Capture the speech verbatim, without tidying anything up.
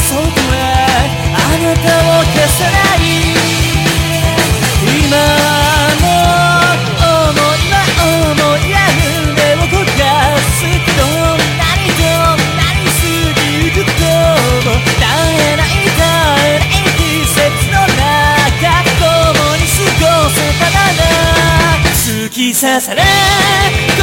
そっとはあなたを消せない。今の想いは思いや胸を焦がす。どんなにどんなに過ぎゆくとも絶えない絶えない季節の中共に過ごせたなら突き刺され